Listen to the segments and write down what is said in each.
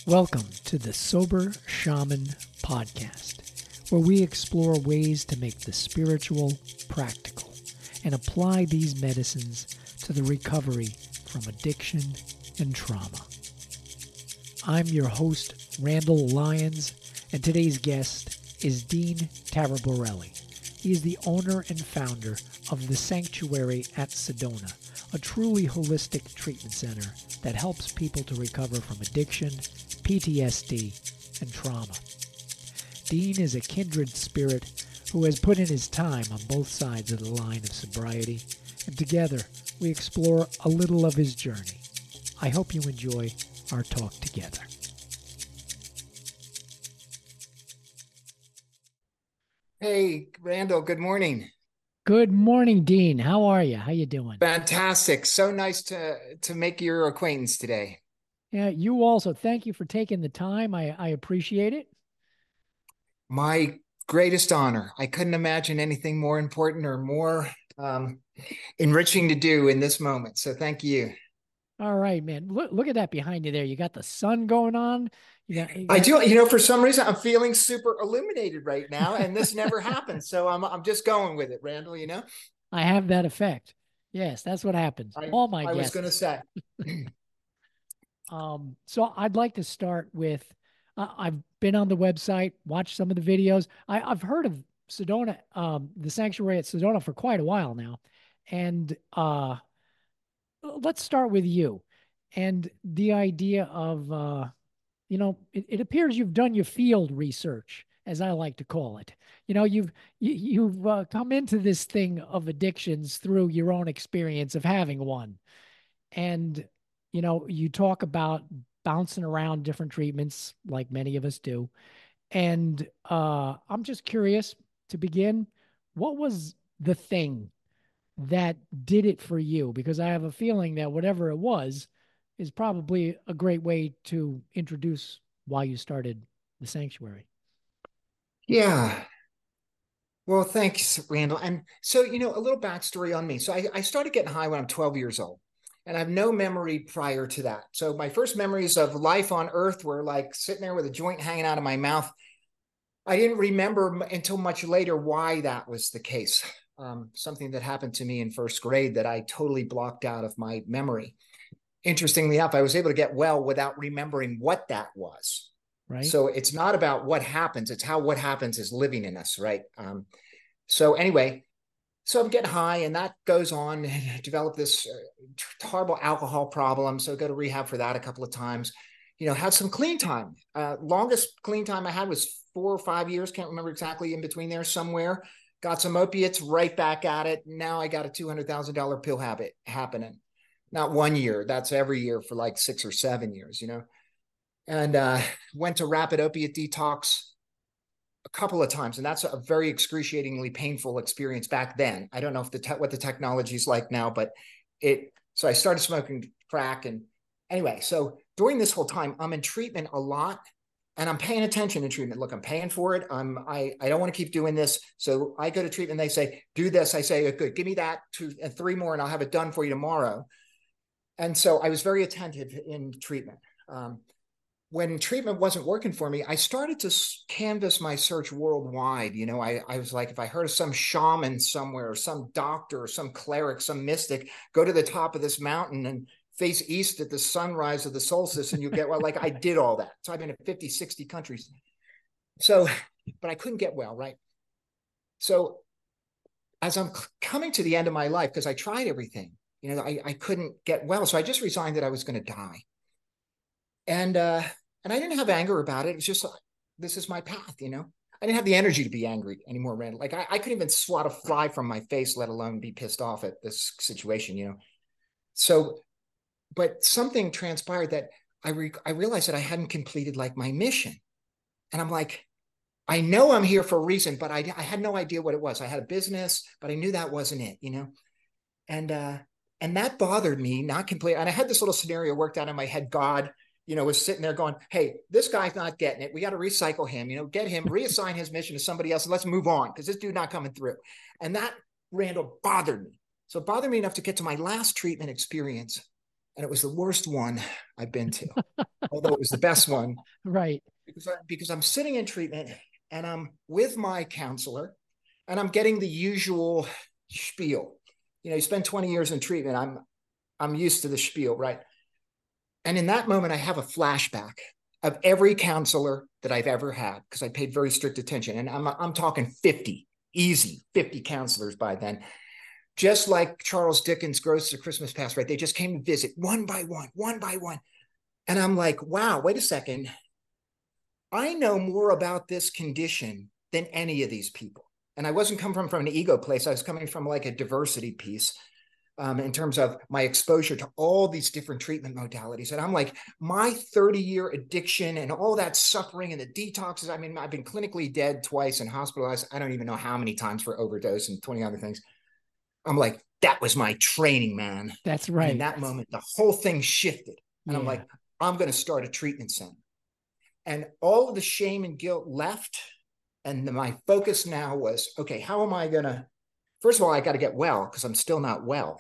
Welcome to the Sober Shaman Podcast, where we explore ways to make the spiritual practical and apply these medicines to the recovery from addiction and trauma. I'm your host, Randall Lyons, and today's guest is Dean Taraborelli. He is the owner and founder of The Sanctuary at Sedona, a truly holistic treatment center that helps people to recover from addiction, PTSD, and trauma. Dean is a kindred spirit who has put in his time on both sides of the line of sobriety, and together we explore a little of his journey. I hope you enjoy our talk together. Hey, Randall, good morning. Good morning, Dean. How are you? How you doing? Fantastic. So nice to make your acquaintance today. Yeah, you also. Thank you for taking the time. I appreciate it. My greatest honor. I couldn't imagine anything more important or more enriching to do in this moment. So thank you. All right, man. Look at that behind you there. You got the sun going on. I do. For some reason, I'm feeling super illuminated right now, and this never happened. So I'm just going with it, Randall. I have that effect. Yes, that's what happens. All my guests. I was going to say. So I'd like to start with, I've been on the website, watched some of the videos. I've heard of Sedona, the Sanctuary at Sedona for quite a while now. And let's start with you and the idea of, it appears you've done your field research, as I like to call it. You've come into this thing of addictions through your own experience of having one. And you talk about bouncing around different treatments like many of us do. And I'm just curious to begin, what was the thing that did it for you? Because I have a feeling that whatever it was is probably a great way to introduce why you started the sanctuary. Yeah. Well, thanks, Randall. And so, a little backstory on me. So I started getting high when I'm 12 years old. And I have no memory prior to that. So my first memories of life on earth were like sitting there with a joint hanging out of my mouth. I didn't remember until much later why that was the case. Something that happened to me in first grade that I totally blocked out of my memory. Interestingly enough, I was able to get well without remembering what that was. Right. So it's not about what happens. It's how what happens is living in us. Right. So anyway, so I'm getting high and that goes on and develop this horrible alcohol problem. So I go to rehab for that a couple of times, had some clean time. Longest clean time I had was 4 or 5 years. Can't remember exactly, in between there somewhere. Got some opiates, right back at it. Now I got a $200,000 pill habit happening. Not 1 year. That's every year for like 6 or 7 years, and went to rapid opiate detox a couple of times, and that's a very excruciatingly painful experience back then. I don't know if what the technology is like now, but so I started smoking crack, and anyway, so during this whole time, I'm in treatment a lot, and I'm paying attention to treatment. Look, I'm paying for it. I don't want to keep doing this, so I go to treatment. They say, do this. I say, good, give me that 2 and 3 more, and I'll have it done for you tomorrow. And so I was very attentive in treatment. When treatment wasn't working for me, I started to canvas my search worldwide. I was like, if I heard of some shaman somewhere, or some doctor, or some cleric, some mystic, go to the top of this mountain and face east at the sunrise of the solstice, and you get well. Like, I did all that. So I've been in 50, 60 countries. So, but I couldn't get well, right? So as I'm coming to the end of my life, because I tried everything, I couldn't get well. So I just resigned that I was going to die. And I didn't have anger about it. It was just, this is my path, I didn't have the energy to be angry anymore, Randall. Like, I couldn't even swat a fly from my face, let alone be pissed off at this situation, So, but something transpired that I realized that I hadn't completed like my mission. And I'm like, I know I'm here for a reason, but I had no idea what it was. I had a business, but I knew that wasn't it, And that bothered me, not completely. And I had this little scenario worked out in my head. God, was sitting there going, hey, this guy's not getting it. We got to recycle him, get him, reassign his mission to somebody else, and let's move on, because this dude not coming through. And that, Randall, bothered me. So it bothered me enough to get to my last treatment experience. And it was the worst one I've been to, although it was the best one. Right. Because I'm sitting in treatment and I'm with my counselor and I'm getting the usual spiel. You spend 20 years in treatment. I'm used to the spiel, right? And in that moment, I have a flashback of every counselor that I've ever had, because I paid very strict attention. And I'm talking 50, easy 50 counselors by then. Just like Charles Dickens' Ghosts of Christmas Past, right? They just came to visit one by one, one by one. And I'm like, wow, wait a second. I know more about this condition than any of these people. And I wasn't coming from an ego place. I was coming from like a diversity piece. In terms of my exposure to all these different treatment modalities. And I'm like, my 30-year addiction and all that suffering and the detoxes. I mean, I've been clinically dead twice and hospitalized. I don't even know how many times for overdose and 20 other things. I'm like, that was my training, man. That's right. And in that moment, the whole thing shifted. And I'm like, I'm going to start a treatment center. And all of the shame and guilt left. And my focus now was, okay, how am I going to, first of all, I got to get well because I'm still not well.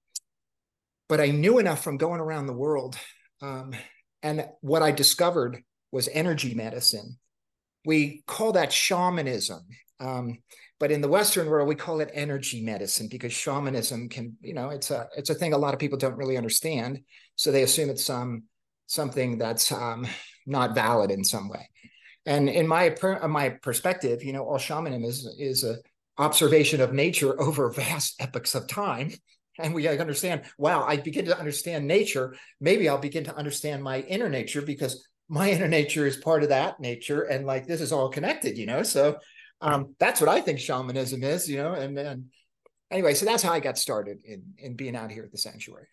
But I knew enough from going around the world. And what I discovered was energy medicine. We call that shamanism. But in the Western world, we call it energy medicine because shamanism can, it's a thing a lot of people don't really understand. So they assume it's something that's not valid in some way. And in my perspective, all shamanism is a observation of nature over vast epochs of time. And we understand, wow, I begin to understand nature. Maybe I'll begin to understand my inner nature because my inner nature is part of that nature. And like, this is all connected, So that's what I think shamanism is, and anyway, so that's how I got started in being out here at the sanctuary.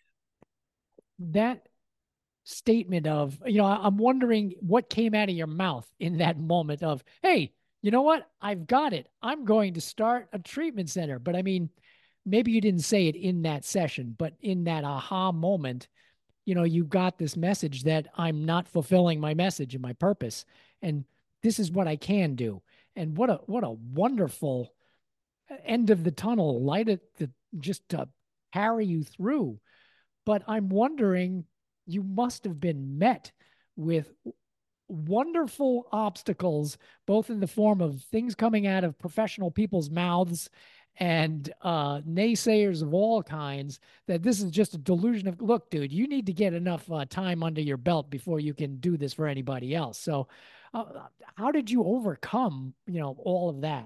That statement of, I'm wondering what came out of your mouth in that moment of, hey, you know what? I've got it. I'm going to start a treatment center. But I mean, maybe you didn't say it in that session, but in that aha moment, you got this message that I'm not fulfilling my message and my purpose. And this is what I can do. And what a wonderful end of the tunnel light just to carry you through. But I'm wondering, you must have been met with wonderful obstacles, both in the form of things coming out of professional people's mouths and naysayers of all kinds, that this is just a delusion of, look, dude, you need to get enough time under your belt before you can do this for anybody else. So how did you overcome, all of that?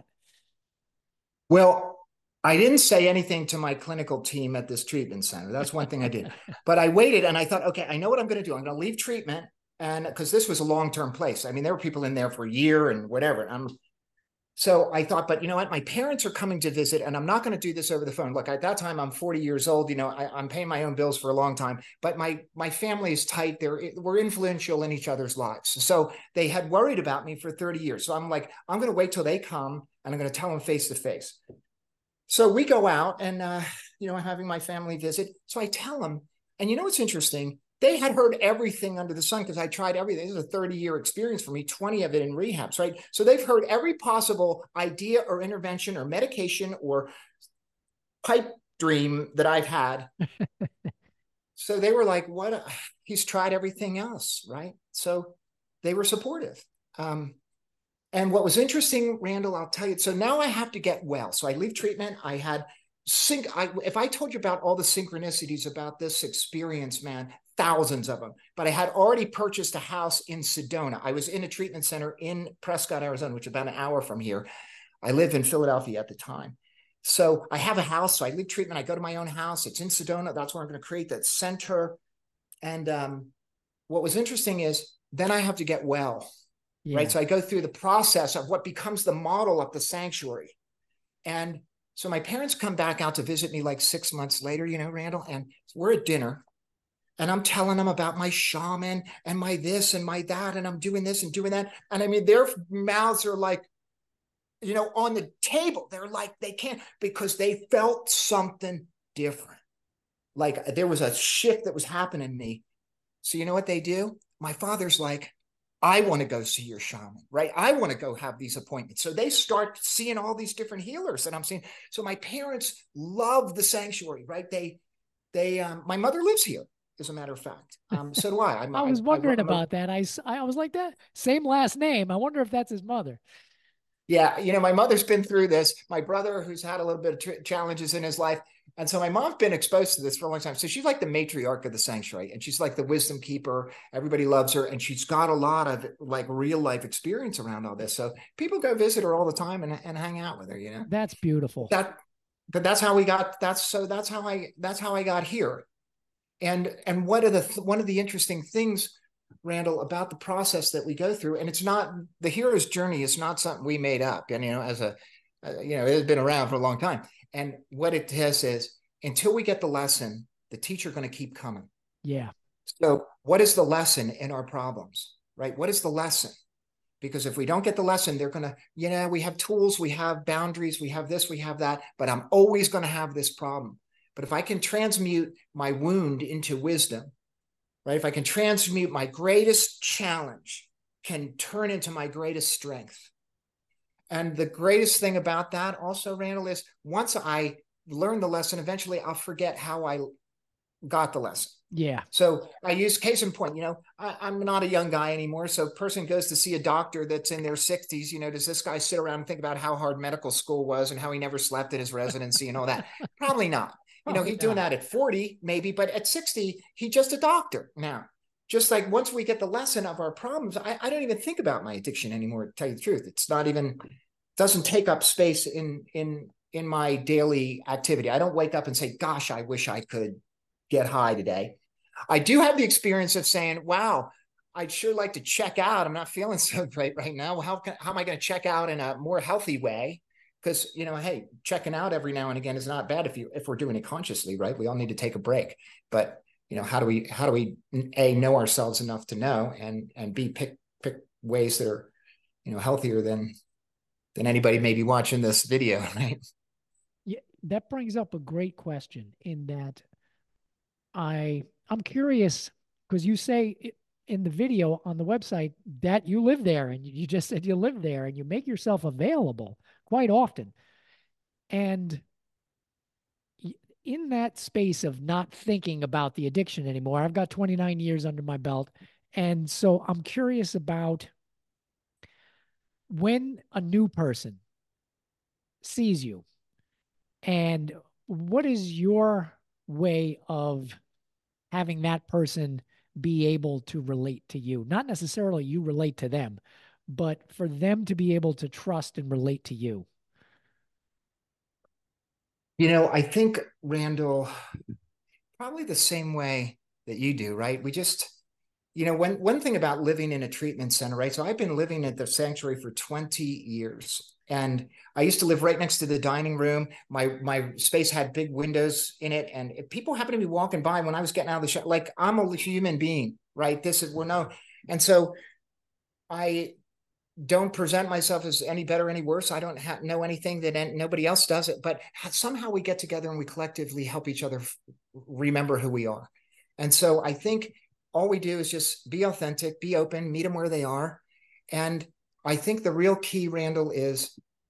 Well, I didn't say anything to my clinical team at this treatment center. That's one thing I did. But I waited and I thought, okay, I know what I'm going to do. I'm going to leave treatment. And because this was a long-term place. I mean, there were people in there for a year and whatever. So I thought, but you know what? My parents are coming to visit and I'm not going to do this over the phone. Look, at that time, I'm 40 years old. I'm paying my own bills for a long time, but my family is tight. We're influential in each other's lives. So they had worried about me for 30 years. So I'm like, I'm going to wait till they come and I'm going to tell them face to face. So we go out and, I'm having my family visit. So I tell them, and what's interesting? They had heard everything under the sun because I tried everything. This is a 30-year experience for me, 20 of it in rehabs, right? So they've heard every possible idea or intervention or medication or pipe dream that I've had. So they were like, what? He's tried everything else, right? So they were supportive. And what was interesting, Randall, I'll tell you, so now I have to get well. So I leave treatment. I had if I told you about all the synchronicities about this experience, man, thousands of them, but I had already purchased a house in Sedona. I was in a treatment center in Prescott, Arizona, which is about an hour from here. I lived in Philadelphia at the time. So I have a house. So I leave treatment. I go to my own house. It's in Sedona. That's where I'm going to create that center. And what was interesting is then I have to get well, right? So I go through the process of what becomes the model of the sanctuary. And so my parents come back out to visit me like 6 months later, Randall, and we're at dinner and I'm telling them about my shaman and my this and my that, and I'm doing this and doing that. And I mean, their mouths are like, on the table. They're like, they can't, because they felt something different. Like there was a shift that was happening in me. So you know what they do? My father's like, I want to go see your shaman, right? I want to go have these appointments. So they start seeing all these different healers that I'm seeing. So my parents love the sanctuary, right? My mother lives here. as a matter of fact. So do I. I was wondering about that. I was like that same last name. I wonder if that's his mother. Yeah, my mother's been through this. My brother, who's had a little bit of challenges in his life, and so my mom's been exposed to this for a long time. So she's like the matriarch of the sanctuary, and she's like the wisdom keeper. Everybody loves her, and she's got a lot of like real life experience around all this. So people go visit her all the time and hang out with her. That's beautiful. But that's how we got. That's how I got here. And one of the interesting things, Randall, about the process that we go through, and it's not, the hero's journey is not something we made up, and it has been around for a long time. And what it says is, until we get the lesson, the teacher going to keep coming. Yeah. So what is the lesson in our problems, right? What is the lesson? Because if we don't get the lesson, they're going to, we have tools, we have boundaries, we have this, we have that, but I'm always going to have this problem. But if I can transmute my wound into wisdom, right? If I can transmute my greatest challenge, can turn into my greatest strength. And the greatest thing about that also, Randall, is once I learn the lesson, eventually I'll forget how I got the lesson. Yeah. So I use case in point, I'm not a young guy anymore. So a person goes to see a doctor that's in their 60s, does this guy sit around and think about how hard medical school was and how he never slept at his residency and all that? Probably not. He's doing that at 40, maybe, but at 60, he's just a doctor now. Just like once we get the lesson of our problems, I don't even think about my addiction anymore, to tell you the truth. It's not even, doesn't take up space in my daily activity. I don't wake up and say, gosh, I wish I could get high today. I do have the experience of saying, wow, I'd sure like to check out. I'm not feeling so great right now. How am I going to check out in a more healthy way? Because, hey, checking out every now and again is not bad if we're doing it consciously, right? We all need to take a break. But, how do we A, know ourselves enough to know, and B, pick ways that are, healthier than anybody maybe watching this video, right? Yeah, that brings up a great question in that I'm curious, because you say in the video on the website that you live there, and you just said you live there and you make yourself available quite often. And in that space of not thinking about the addiction anymore, I've got 29 years under my belt. And so I'm curious about when a new person sees you, and what is your way of having that person be able to relate to you? Not necessarily you relate to them, but for them to be able to trust and relate to you. I think, Randall, probably the same way that you do, right? We just, one thing about living in a treatment center, right? So I've been living at the sanctuary for 20 years. And I used to live right next to the dining room. My space had big windows in it. And if people happened to be walking by when I was getting out of the shower, like, I'm a human being, right? And so I don't present myself as any better, any worse. I don't know anything that nobody else does it, but somehow we get together and we collectively help each other remember who we are. And so I think all we do is just be authentic, be open, meet them where they are. And I think the real key, Randall, is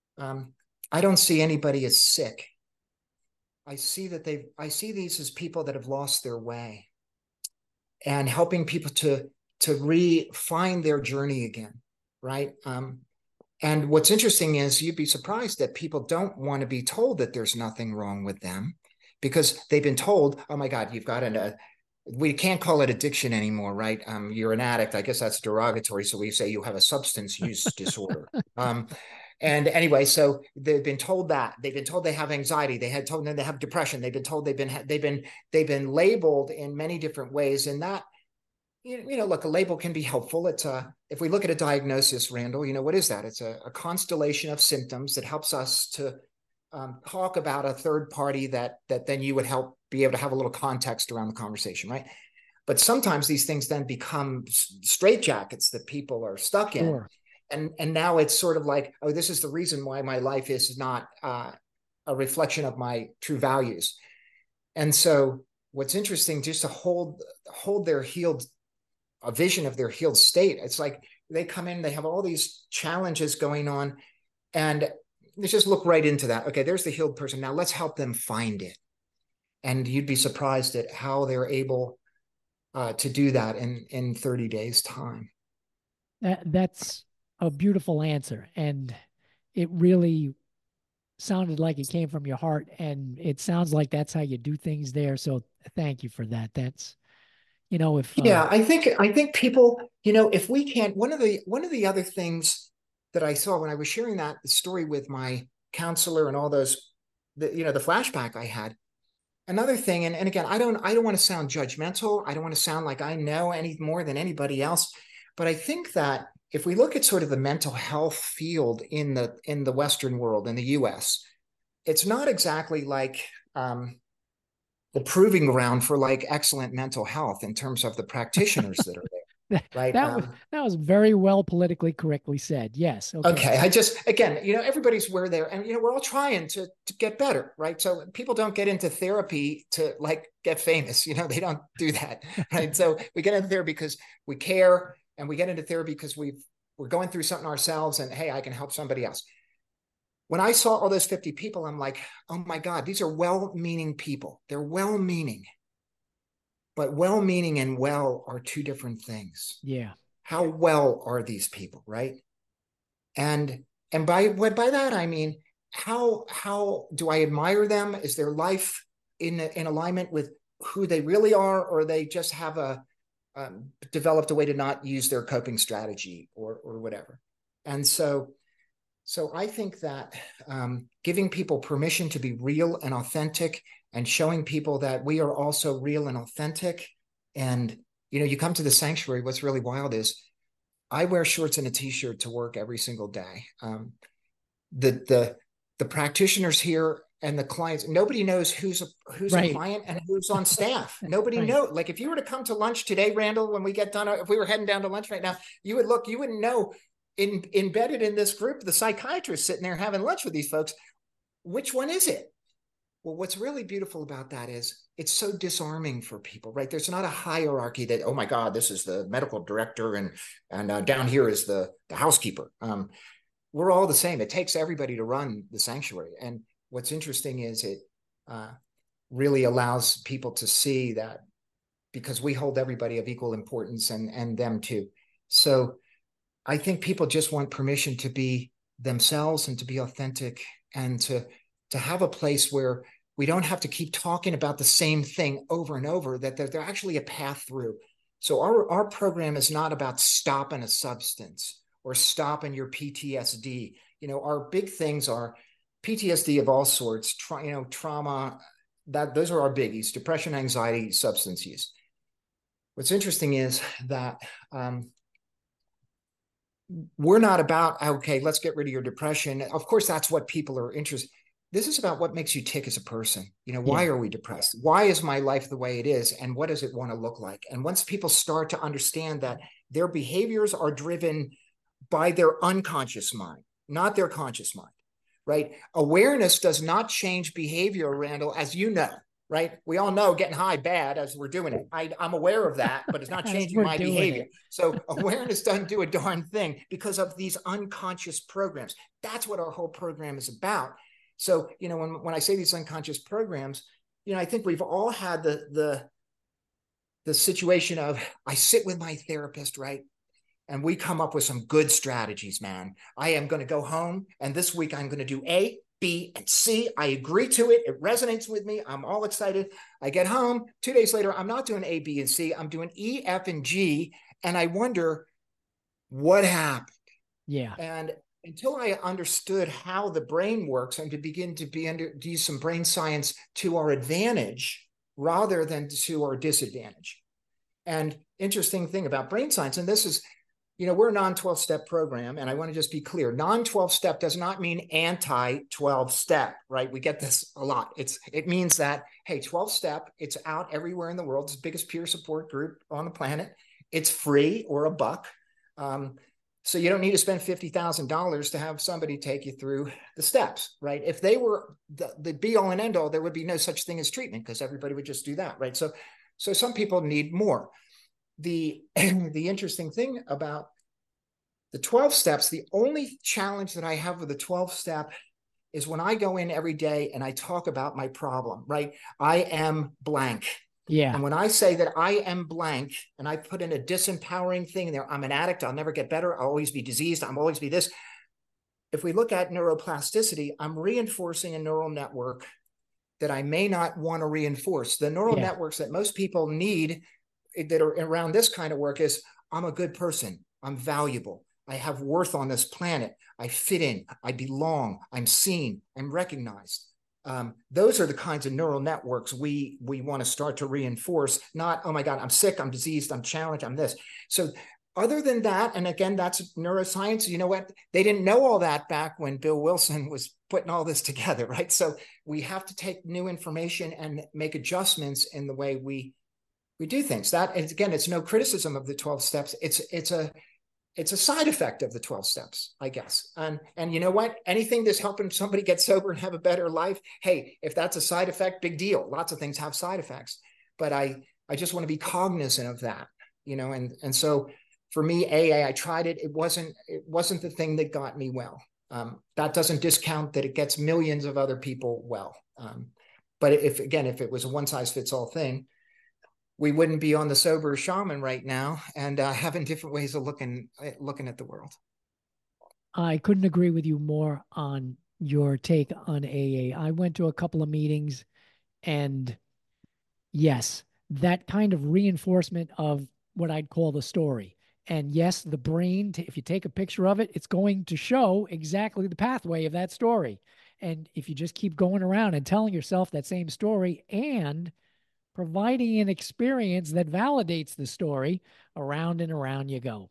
I don't see anybody as sick. I see these as people that have lost their way, and helping people to find their journey again. Right. And what's interesting is you'd be surprised that people don't want to be told that there's nothing wrong with them, because they've been told, oh my God, you've got we can't call it addiction anymore, right? You're an addict. I guess that's derogatory. So we say you have a substance use disorder. And anyway, so they've been told that. They've been told they have anxiety. They had told them they have depression. They've been told they've been labeled in many different ways. And that, look, a label can be helpful. If we look at a diagnosis, Randall, what is that? It's a constellation of symptoms that helps us to talk about a third party that then you would help be able to have a little context around the conversation, right? But sometimes these things then become straitjackets that people are stuck in. And now it's sort of like, oh, this is the reason why my life is not a reflection of my true values. And so what's interesting, just to hold their a vision of their healed state. It's like they come in, they have all these challenges going on, and let's just look right into that. Okay, there's the healed person. Now let's help them find it. And you'd be surprised at how they're able to do that in 30 days time. That's a beautiful answer. And it really sounded like it came from your heart. And it sounds like that's how you do things there. So thank you for that. That's, if, Yeah, I think people, if we can't, one of the other things that I saw when I was sharing that story with my counselor and all those, the flashback I had. Another thing, and again, I don't want to sound judgmental. I don't want to sound like I know any more than anybody else, but I think that if we look at sort of the mental health field in the Western world, in the US, it's not exactly like the proving ground for like excellent mental health in terms of the practitioners that are there, right? that was very well politically correctly said. Yes. Okay. Okay. I just, again, everybody's where they're, and, we're all trying to get better, right? So people don't get into therapy to like get famous, they don't do that, right? So we get into therapy because we care, and we get into therapy because we're going through something ourselves, and hey, I can help somebody else. When I saw all those 50 people, I'm like, oh my God, these are well-meaning people. They're well-meaning, but well-meaning and well are two different things. Yeah. How well are these people, right? And by that I mean, how do I admire them? Is their life in alignment with who they really are, or they just have developed a way to not use their coping strategy or whatever? And so I think that giving people permission to be real and authentic, and showing people that we are also real and authentic. And, you come to the sanctuary, what's really wild is I wear shorts and a t-shirt to work every single day. The practitioners here and the clients, nobody knows who's Right. a client and who's on staff. Nobody Right. knows. Like if you were to come to lunch today, Randall, when we get done, if we were heading down to lunch right now, you wouldn't know, embedded in this group, the psychiatrist sitting there having lunch with these folks, which one is it? Well, what's really beautiful about that is it's so disarming for people, right? There's not a hierarchy that, oh my God, this is the medical director and down here is the housekeeper. We're all the same. It takes everybody to run the sanctuary. And what's interesting is it really allows people to see that, because we hold everybody of equal importance, and them too. So I think people just want permission to be themselves and to be authentic, and to have a place where we don't have to keep talking about the same thing over and over, that they're actually a path through. So our program is not about stopping a substance or stopping your PTSD. Our big things are PTSD of all sorts, trauma, those are our biggies: depression, anxiety, substance use. What's interesting is that we're not about, okay, let's get rid of your depression. Of course, that's what people are interested. This is about what makes you tick as a person. Why are we depressed? Why is my life the way it is? And what does it want to look like? And once people start to understand that their behaviors are driven by their unconscious mind, not their conscious mind, right? Awareness does not change behavior, Randall, as you know, right? We all know getting high bad as we're doing it. I'm aware of that, but it's not changing my behavior. So awareness doesn't do a darn thing because of these unconscious programs. That's what our whole program is about. So, when I say these unconscious programs, I think we've all had the situation of, I sit with my therapist, right? And we come up with some good strategies, man. I am going to go home, and this week I'm going to do A, B, and C. I agree to it. It resonates with me. I'm all excited. I get home 2 days later. I'm not doing A, B, and C. I'm doing E, F, and G. And I wonder what happened. Yeah. And until I understood how the brain works, and to begin to use some brain science to our advantage rather than to our disadvantage. And interesting thing about brain science, and this is, we're a non-12-step program, and I want to just be clear. Non-12-step does not mean anti-12-step, right? We get this a lot. It means that, hey, 12-step, it's out everywhere in the world. It's the biggest peer support group on the planet. It's free or $1. So you don't need to spend $50,000 to have somebody take you through the steps, right? If they were the be-all and end-all, there would be no such thing as treatment, because everybody would just do that, right? So some people need more. The interesting thing about the 12 steps, the only challenge that I have with the 12-step is when I go in every day and I talk about my problem, right? I am blank. Yeah. And when I say that I am blank and I put in a disempowering thing there, I'm an addict, I'll never get better, I'll always be diseased, I'll always be this. If we look at neuroplasticity, I'm reinforcing a neural network that I may not want to reinforce. The neural networks that most people need that are around this kind of work is, I'm a good person, I'm valuable, I have worth on this planet, I fit in, I belong, I'm seen, I'm recognized. Those are the kinds of neural networks we want to start to reinforce, not, oh my God, I'm sick, I'm diseased, I'm challenged, I'm this. So other than that, and again, that's neuroscience, you know what? They didn't know all that back when Bill Wilson was putting all this together, right? So we have to take new information and make adjustments in the way we do things. That, again, it's no criticism of the 12 steps. It's a side effect of the 12 steps, I guess. And you know what? Anything that's helping somebody get sober and have a better life, hey, if that's a side effect, big deal. Lots of things have side effects. But I just want to be cognizant of that, you know, and so for me, AA, I tried it. It wasn't the thing that got me well. That doesn't discount that it gets millions of other people well. But if it was a one size fits all thing, we wouldn't be on the sober shaman right now and having different ways of looking at the world. I couldn't agree with you more on your take on AA. I went to a couple of meetings, and yes, that kind of reinforcement of what I'd call the story. And yes, the brain, if you take a picture of it, it's going to show exactly the pathway of that story. And if you just keep going around and telling yourself that same story and providing an experience that validates the story, around and around you go.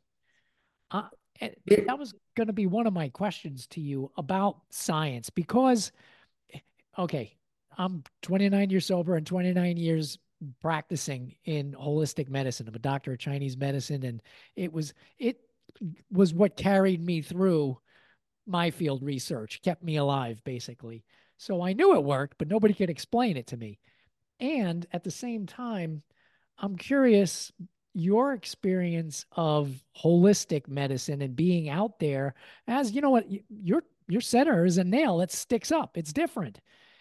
And that was going to be one of my questions to you about science, because, okay, I'm 29 years sober and 29 years practicing in holistic medicine. I'm a doctor of Chinese medicine, and it was what carried me through my field research, kept me alive, basically. So I knew it worked, but nobody could explain it to me. And at the same time, I'm curious your experience of holistic medicine and being out there, as you know what, your center is a nail that sticks up. It's different.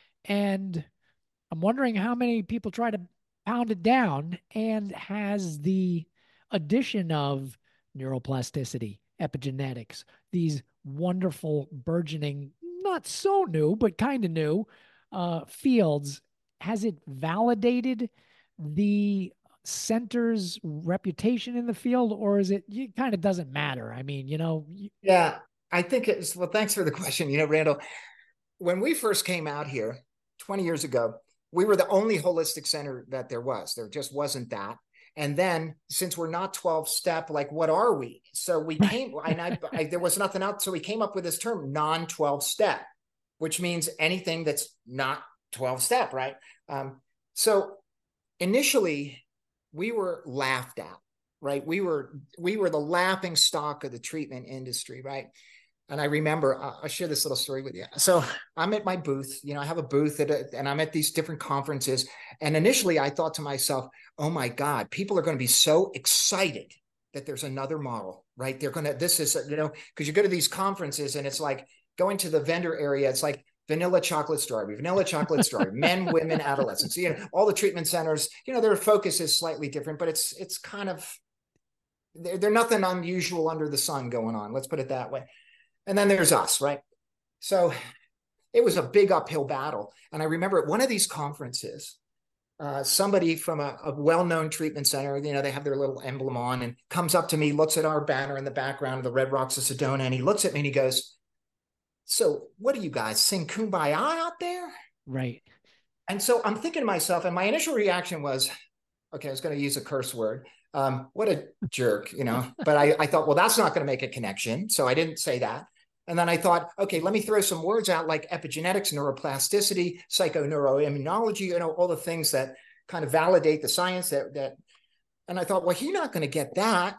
And I'm wondering how many people try to pound it down, and has the addition of neuroplasticity, epigenetics, these wonderful burgeoning, not so new, but kind of new fields, has it validated the center's reputation in the field, or is it kind of doesn't matter? I mean, Yeah, I think it's, well, thanks for the question. You know, Randall, when we first came out here 20 years ago, we were the only holistic center that there was. There just wasn't that. And then since we're not 12 step, like, what are we? So we came, and there was nothing else. So we came up with this term, non 12 step, which means anything that's not 12 step, right? So initially we were laughed at, right? We were the laughing stock of the treatment industry, right? And I remember, I'll share this little story with you. So I'm at my booth, you know, I have a booth and I'm at these different conferences. And initially I thought to myself, oh my God, people are going to be so excited that there's another model, right? This is, you know, because you go to these conferences and it's like going to the vendor area. It's like vanilla chocolate strawberry, men, women, adolescents, you know, all the treatment centers, you know, their focus is slightly different, but it's kind of, they're nothing unusual under the sun going on. Let's put it that way. And then there's us, right? So it was a big uphill battle. And I remember at one of these conferences, somebody from a well-known treatment center, you know, they have their little emblem on, and comes up to me, looks at our banner in the background of the Red Rocks of Sedona, and he looks at me and he goes, so what do you guys sing Kumbaya out there? Right. And so I'm thinking to myself, and my initial reaction was, okay, I was going to use a curse word. What a jerk, you know, but I thought, well, that's not going to make a connection. So I didn't say that. And then I thought, okay, let me throw some words out like epigenetics, neuroplasticity, psychoneuroimmunology, you know, all the things that kind of validate the science that, and I thought, well, he's not going to get that.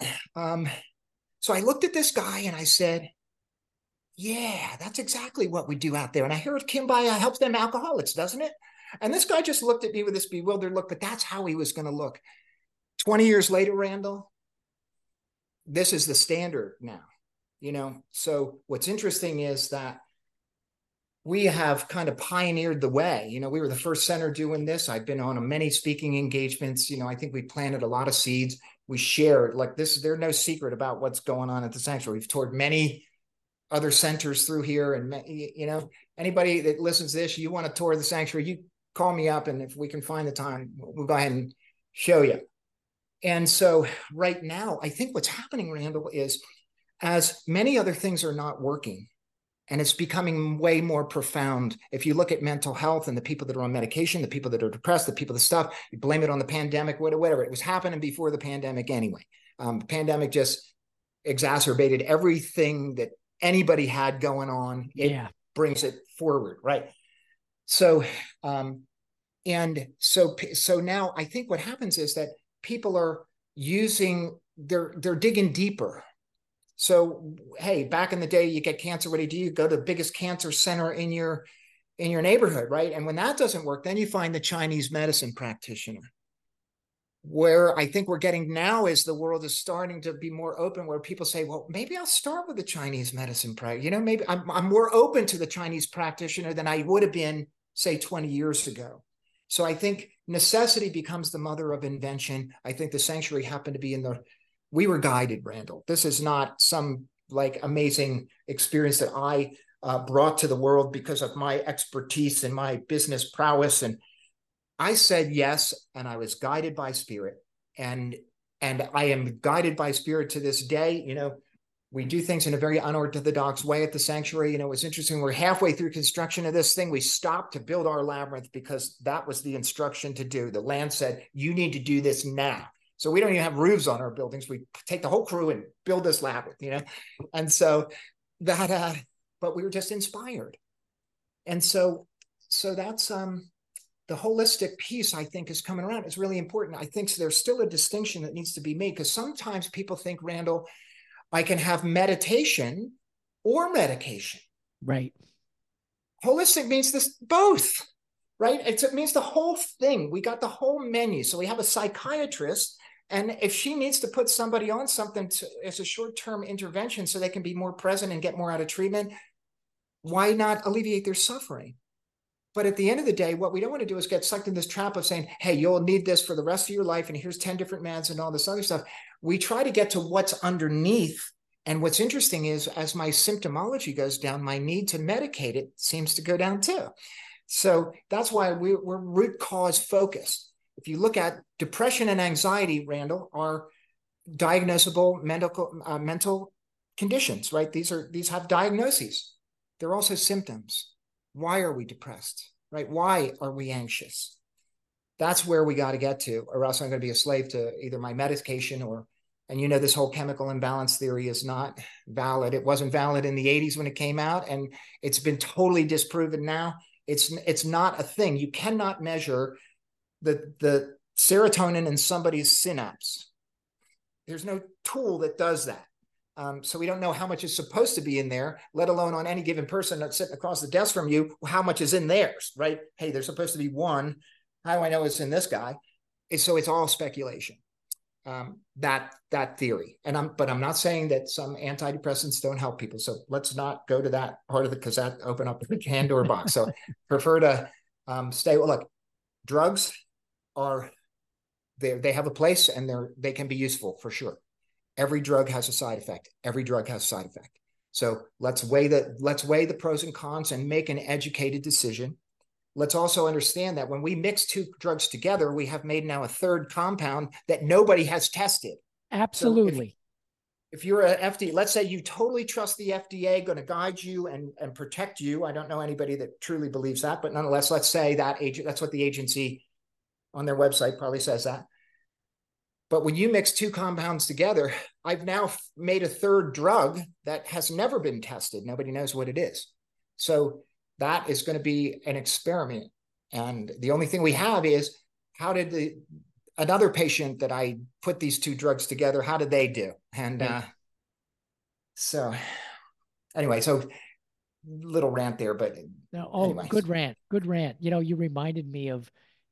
So I looked at this guy and I said, yeah, that's exactly what we do out there. And I heard Kumbaya helps them alcoholics, doesn't it? And this guy just looked at me with this bewildered look, but that's how he was going to look. 20 years later, Randall, this is the standard now, you know? So what's interesting is that we have kind of pioneered the way. We were the first center doing this. I've been on many speaking engagements. I think we planted a lot of seeds. We shared like this. There's no secret about what's going on at the sanctuary. We've toured many other centers through here, and anybody that listens to this, you want to tour the sanctuary, you call me up, and if we can find the time, we'll go ahead and show you. And so right now, I think what's happening, Randall, is as many other things are not working, and it's becoming way more profound. If you look at mental health and the people that are on medication, the people that are depressed, the people that stuff, you blame it on the pandemic, whatever. It was happening before the pandemic anyway. The pandemic just exacerbated everything that anybody had going on. It brings it forward, right? So, and so now I think what happens is that people are they're digging deeper. So, hey, back in the day, you get cancer. What do? You go to the biggest cancer center in your neighborhood, right? And when that doesn't work, then you find the Chinese medicine practitioner. Where I think we're getting now is the world is starting to be more open, where people say, well, maybe I'll start with the Chinese medicine practitioner. Maybe I'm more open to the Chinese practitioner than I would have been, say, 20 years ago. So I think necessity becomes the mother of invention. I think the sanctuary happened to be we were guided, Randall. This is not some like amazing experience that I brought to the world because of my expertise and my business prowess. And I said yes, and I was guided by spirit. And I am guided by spirit to this day. We do things in a very unorthodox way at the sanctuary. It was interesting. We're halfway through construction of this thing. We stopped to build our labyrinth because that was the instruction to do. The land said, you need to do this now. So we don't even have roofs on our buildings. We take the whole crew and build this labyrinth, And so but we were just inspired. And so that's, the holistic piece, I think, is coming around. It's really important. I think there's still a distinction that needs to be made, because sometimes people think, Randall, I can have meditation or medication. Right. Holistic means this both, right? It means the whole thing. We got the whole menu. So we have a psychiatrist, and if she needs to put somebody on something as a short-term intervention so they can be more present and get more out of treatment, why not alleviate their suffering? But at the end of the day, what we don't want to do is get sucked in this trap of saying, hey, you'll need this for the rest of your life, and here's 10 different meds and all this other stuff. We try to get to what's underneath. And what's interesting is, as my symptomology goes down, my need to medicate it seems to go down too. So that's why we're root cause focused. If you look at depression and anxiety, Randall, are diagnosable mental conditions, right? These have diagnoses. They're also symptoms. Why are we depressed, right? Why are we anxious? That's where we got to get to, or else I'm going to be a slave to either my medication and this whole chemical imbalance theory is not valid. It wasn't valid in the 80s when it came out, and it's been totally disproven now. It's not a thing. You cannot measure the serotonin in somebody's synapse. There's no tool that does that. So we don't know how much is supposed to be in there, let alone on any given person that's sitting across the desk from you, how much is in theirs, right? Hey, there's supposed to be one. How do I know it's in this guy? So it's all speculation, that theory. But I'm not saying that some antidepressants don't help people. So let's not go to that part of it, because that opened up the Pandora box. So prefer to stay. Well, look, drugs are there. They have a place, and they can be useful for sure. Every drug has a side effect. Every drug has a side effect. So let's weigh the pros and cons and make an educated decision. Let's also understand that when we mix two drugs together, we have made now a third compound that nobody has tested. Absolutely. So if you're an FDA, let's say you totally trust the FDA, going to guide you and protect you. I don't know anybody that truly believes that, but nonetheless, let's say that's what the agency on their website probably says that. But when you mix two compounds together, I've now made a third drug that has never been tested. Nobody knows what it is. So that is going to be an experiment. And the only thing we have is, how did another patient that I put these two drugs together, how did they do? And so anyway, so little rant there, but anyway. Good rant. You reminded me of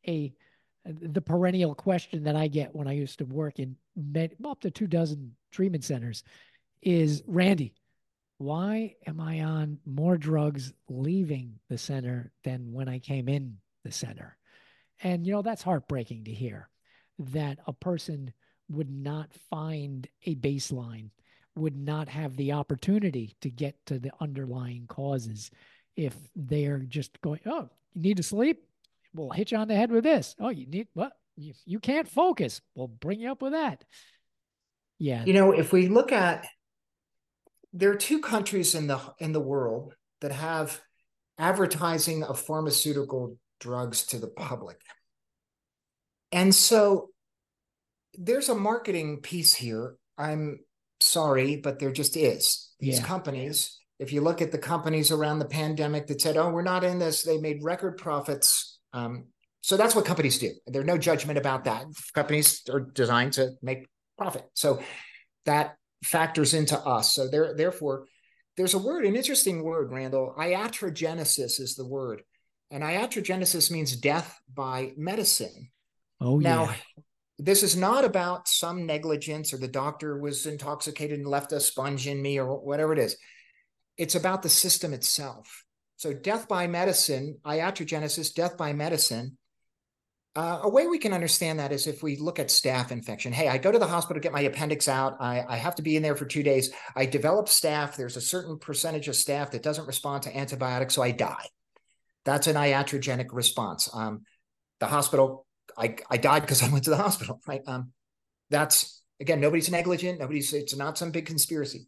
the perennial question that I get when I used to work in up to 24 treatment centers is, Randy, why am I on more drugs leaving the center than when I came in the center? And, that's heartbreaking to hear that a person would not find a baseline, would not have the opportunity to get to the underlying causes if they're just going, oh, you need to sleep? We'll hit you on the head with this. Oh, you need what? You can't focus. We'll bring you up with that. Yeah. If we look at, there are two countries in the world that have advertising of pharmaceutical drugs to the public. And so there's a marketing piece here. I'm sorry, but there just is. These companies, if you look at the companies around the pandemic that said, oh, we're not in this, they made record profits. So that's what companies do. There's no judgment about that. Companies are designed to make profit. So that factors into us. So therefore, there's a word, an interesting word, Randall. Iatrogenesis is the word. And iatrogenesis means death by medicine. Oh, now, yeah. This is not about some negligence or the doctor was intoxicated and left a sponge in me or whatever it is. It's about the system itself. So death by medicine, iatrogenesis, death by medicine. A way we can understand that is if we look at staph infection. Hey, I go to the hospital to get my appendix out. I have to be in there for 2 days. I develop staph. There's a certain percentage of staph that doesn't respond to antibiotics, so I die. That's an iatrogenic response. The hospital, I died because I went to the hospital, right? That's, again, nobody's negligent. It's not some big conspiracy.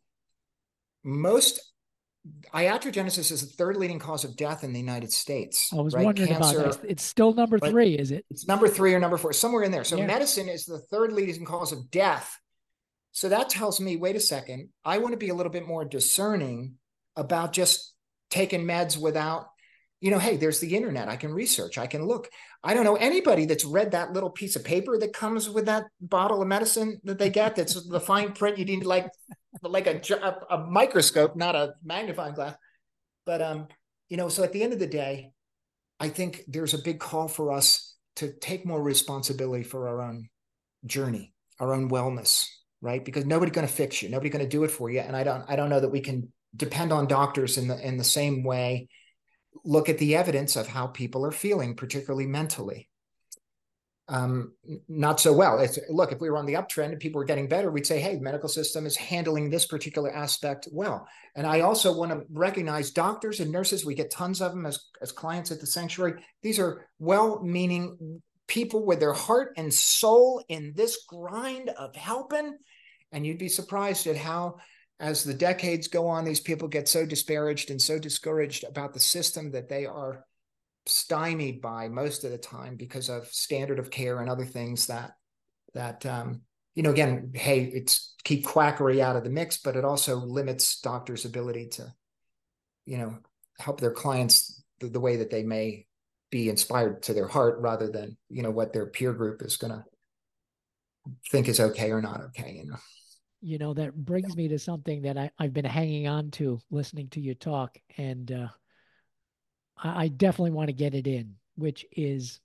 Iatrogenesis is the third leading cause of death in the United States. I was wondering Cancer, about that. It's still number 3, is it? It's number 3 or number 4, somewhere in there. So medicine is the third leading cause of death. So that tells me, wait a second, I want to be a little bit more discerning about just taking meds without, hey, there's the internet. I can research. I can look. I don't know anybody that's read that little piece of paper that comes with that bottle of medicine that they get. That's the fine print. You need like a microscope, not a magnifying glass. But, so at the end of the day, I think there's a big call for us to take more responsibility for our own journey, our own wellness, right? Because nobody's going to fix you. Nobody's going to do it for you. And I don't know that we can depend on doctors in the same way. Look at the evidence of how people are feeling, particularly mentally. Not so well. Look, if we were on the uptrend and people were getting better, we'd say, hey, the medical system is handling this particular aspect well. And I also want to recognize doctors and nurses. We get tons of them as clients at the sanctuary. These are well-meaning people with their heart and soul in this grind of helping. And you'd be surprised at how, as the decades go on, these people get so disparaged and so discouraged about the system that they are stymied by most of the time because of standard of care and other things that again, hey, it's keep quackery out of the mix, but it also limits doctors' ability to, help their clients the way that they may be inspired to their heart rather than, what their peer group is going to think is okay or not okay, That brings me to something that I've been hanging on to listening to you talk, and I definitely want to get it in, which is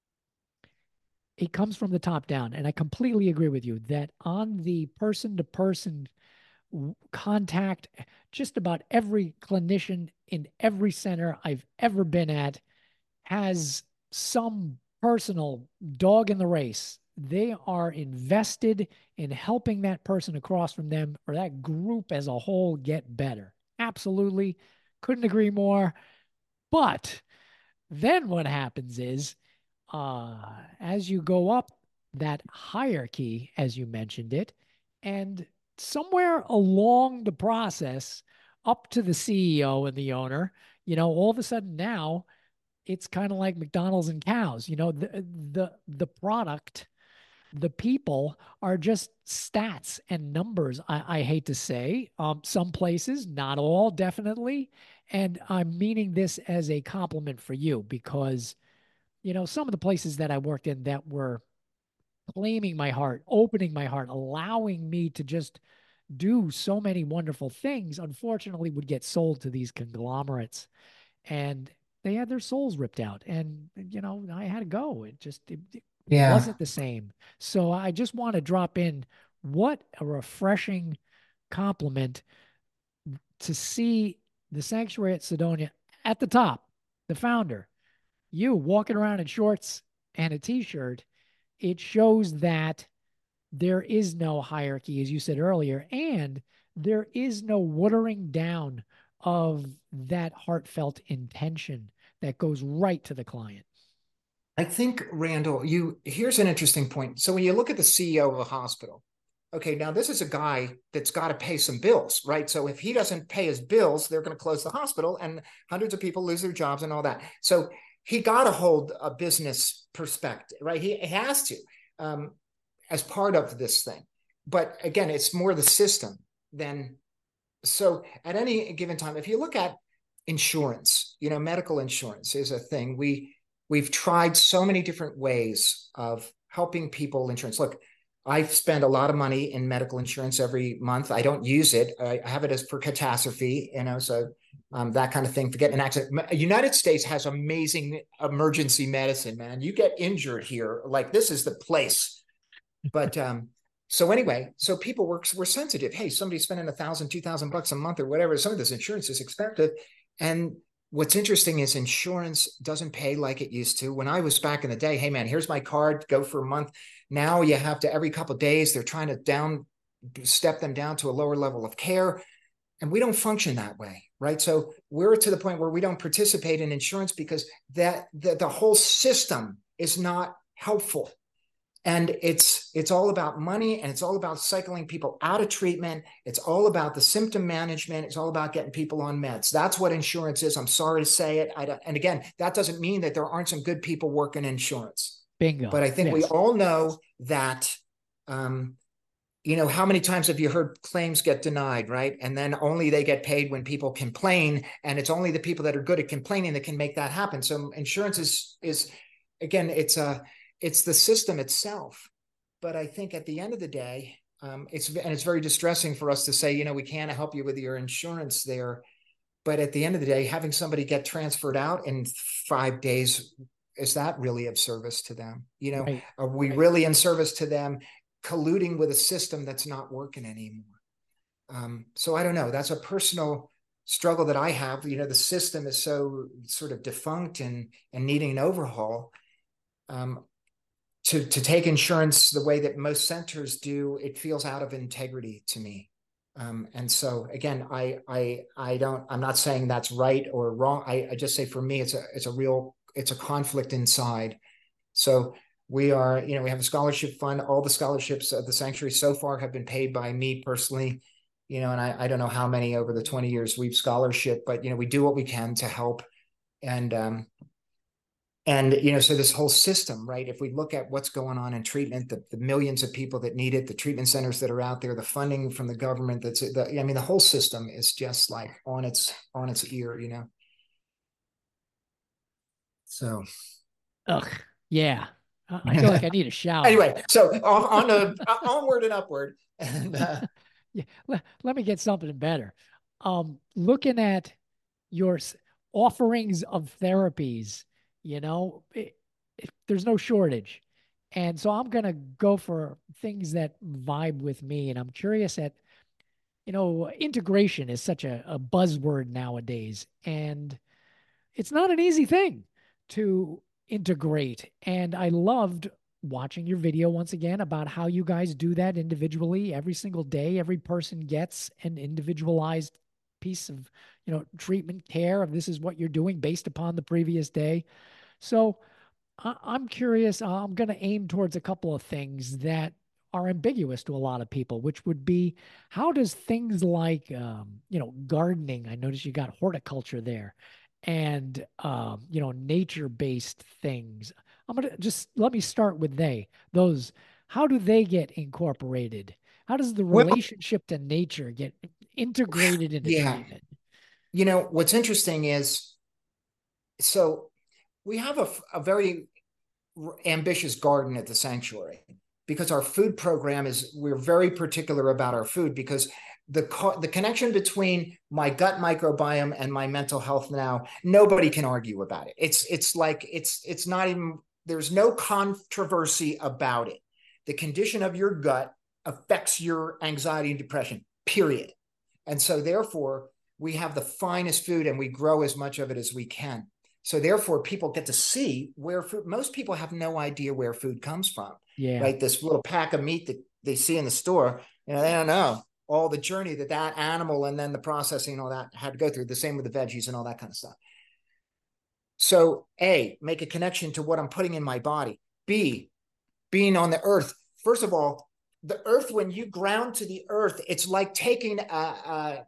it comes from the top down. And I completely agree with you that on the person-to-person contact, just about every clinician in every center I've ever been at has some personal dog in the race. They are invested in helping that person across from them or that group as a whole get better. Absolutely. Couldn't agree more. But then what happens is, as you go up that hierarchy, as you mentioned it, and somewhere along the process, up to the CEO and the owner, all of a sudden now it's kind of like McDonald's and cows. The product, the people are just stats and numbers. I hate to say, some places, not all, definitely. And I'm meaning this as a compliment for you because, some of the places that I worked in that were claiming my heart, opening my heart, allowing me to just do so many wonderful things, unfortunately would get sold to these conglomerates. And they had their souls ripped out. And, I had to go. It wasn't the same. So I just want to drop in what a refreshing compliment to see the sanctuary at Sedonia at the top, the founder, you walking around in shorts and a t-shirt, it shows that there is no hierarchy, as you said earlier, and there is no watering down of that heartfelt intention that goes right to the client. I think, Randall, here's an interesting point. So when you look at the CEO of a hospital, okay, now this is a guy that's got to pay some bills, right? So if he doesn't pay his bills, they're going to close the hospital and hundreds of people lose their jobs and all that. So he got to hold a business perspective, right? He has to, as part of this thing. But again, it's more the system than. So at any given time, if you look at insurance, medical insurance is a thing. We've tried so many different ways of helping people insurance. Look, I spend a lot of money in medical insurance every month. I don't use it. I have it as for catastrophe, so that kind of thing. Forget an accident. United States has amazing emergency medicine, man. You get injured here, like this is the place. But so anyway, so people were sensitive. Hey, somebody's spending $1,000, $2,000 a month or whatever. Some of this insurance is expensive. And what's interesting is insurance doesn't pay like it used to. When I was back in the day, hey man, here's my card, go for a month. Now you have to, every couple of days, they're trying to step them down to a lower level of care. And we don't function that way, right? So we're to the point where we don't participate in insurance because the whole system is not helpful. And it's all about money, and it's all about cycling people out of treatment. It's all about the symptom management. It's all about getting people on meds. That's what insurance is. I'm sorry to say it. And again, that doesn't mean that there aren't some good people working insurance. Bingo. But I think we all know that, how many times have you heard claims get denied, right? And then only they get paid when people complain. And it's only the people that are good at complaining that can make that happen. So insurance is again, it's the system itself. But I think at the end of the day, it's very distressing for us to say, we can't help you with your insurance there. But at the end of the day, having somebody get transferred out in 5 days, is that really of service to them? Right. Are we really in service to them, colluding with a system that's not working anymore? So I don't know. That's a personal struggle that I have. The system is so sort of defunct and needing an overhaul. To take insurance the way that most centers do, it feels out of integrity to me. And so again, I'm not saying that's right or wrong. I just say for me, it's a conflict inside. So we are, we have a scholarship fund. All the scholarships of the sanctuary so far have been paid by me personally, and I don't know how many over the 20 years we've scholarship, but, we do what we can to help. And, so this whole system, right? If we look at what's going on in treatment, the millions of people that need it, the treatment centers that are out there, the funding from the government, the whole system is just like on its ear, So. Ugh, yeah. I feel like I need a shower. Anyway, so onward and upward. And yeah, let me get something better. Looking at your offerings of therapies, there's no shortage. And so I'm going to go for things that vibe with me. And I'm curious at, integration is such a buzzword nowadays. And it's not an easy thing to integrate. And I loved watching your video once again about how you guys do that individually every single day. Every person gets an individualized piece of, treatment care of this is what you're doing based upon the previous day. So I'm curious, I'm going to aim towards a couple of things that are ambiguous to a lot of people, which would be, how does things like, gardening, I noticed you got horticulture there, and, nature-based things. I'm going to just, let me start with those, how do they get incorporated? How does the relationship to nature get integrated into treatment? What's interesting is, so we have a very ambitious garden at the sanctuary because our food program we're very particular about our food because the connection between my gut microbiome and my mental health now, nobody can argue about it. It's not even, there's no controversy about it. The condition of your gut affects your anxiety and depression, period. And so therefore, we have the finest food and we grow as much of it as we can. So therefore, people get to see where food, most people have no idea where food comes from, Yeah. right? This little pack of meat that they see in the store, they don't know all the journey that animal and then the processing and all that had to go through. The same with the veggies and all that kind of stuff. So A, make a connection to what I'm putting in my body. B, being on the earth. First of all, the earth, when you ground to the earth, it's like taking an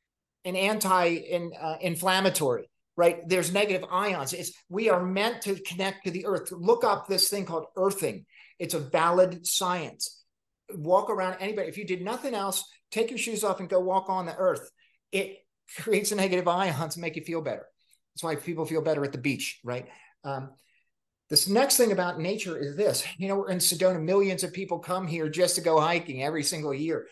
anti-inflammatory, right? There's negative ions. We are meant to connect to the earth. Look up this thing called earthing. It's a valid science. Walk around, anybody, if you did nothing else, take your shoes off and go walk on the earth. It creates a negative ions to make you feel better. That's why people feel better at the beach, right? This next thing about nature is this. We're in Sedona. Millions of people come here just to go hiking every single year.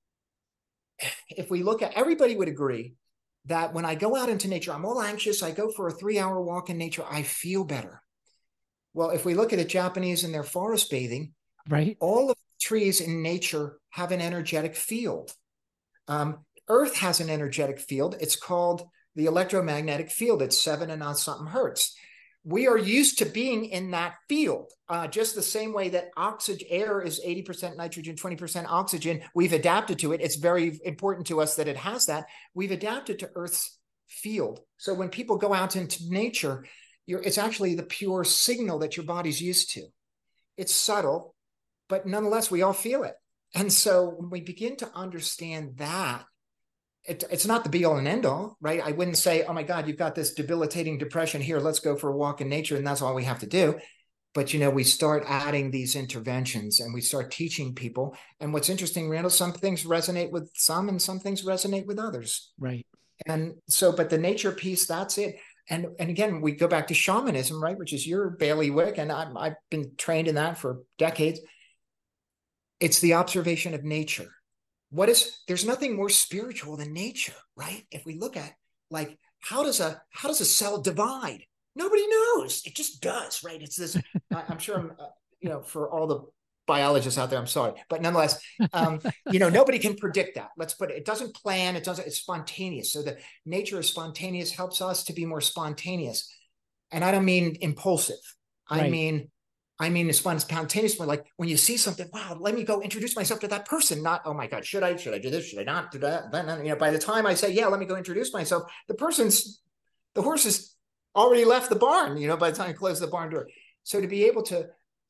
If we look at, everybody would agree that when I go out into nature, I'm all anxious. I go for a 3-hour walk in nature. I feel better. Well, if we look at the Japanese and their forest bathing, right, all of the trees in nature have an energetic field. Earth has an energetic field. It's called the electromagnetic field. It's 7 and something hertz. We are used to being in that field, just the same way that air is 80% nitrogen, 20% oxygen. We've adapted to it. It's very important to us that it has that. We've adapted to Earth's field. So when people go out into nature, it's actually the pure signal that your body's used to. It's subtle, but nonetheless, we all feel it. And so when we begin to understand that, it's not the be all and end all, right? I wouldn't say, oh my God, you've got this debilitating depression here. Let's go for a walk in nature. And that's all we have to do. But, we start adding these interventions and we start teaching people. And what's interesting, Randall, some things resonate with some and some things resonate with others. Right. And so, but the nature piece, that's it. And again, we go back to shamanism, right? Which is your bailiwick. And I've been trained in that for decades. It's the observation of nature. There's nothing more spiritual than nature, right? If we look at, like, how does a cell divide? Nobody knows. It just does, right? It's this, I'm sure I'm, for all the biologists out there, I'm sorry, but nonetheless, nobody can predict that. Let's put it doesn't plan. It's spontaneous. So the nature is spontaneous, helps us to be more spontaneous. And I don't mean impulsive. Right. I mean, it's spontaneous. Like when you see something, wow, let me go introduce myself to that person. Not, oh my God, should I do this? Should I not do that? Then, by the time I say, yeah, let me go introduce myself, the horse has already left the barn, by the time I close the barn door. So to be able to,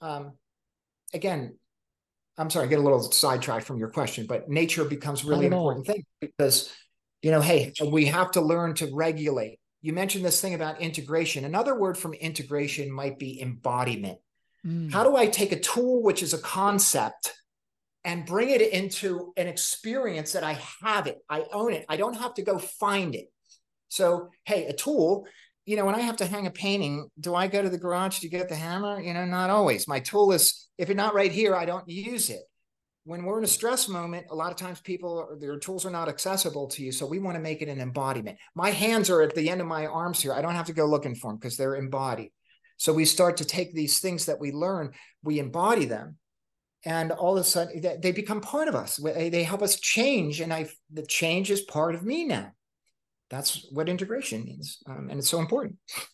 again, I'm sorry, I get a little sidetracked from your question, but nature becomes really an important thing because, hey, we have to learn to regulate. You mentioned this thing about integration. Another word from integration might be embodiment. How do I take a tool, which is a concept, and bring it into an experience that I have it, I own it. I don't have to go find it. So, hey, a tool, when I have to hang a painting, do I go to the garage to get the hammer? Not always. My tool is, if it's not right here, I don't use it. When we're in a stress moment, a lot of times their tools are not accessible to you. So we want to make it an embodiment. My hands are at the end of my arms here. I don't have to go looking for them because they're embodied. So we start to take these things that we learn, we embody them, and all of a sudden they become part of us. They help us change, and the change is part of me now. That's what integration means, and it's so important.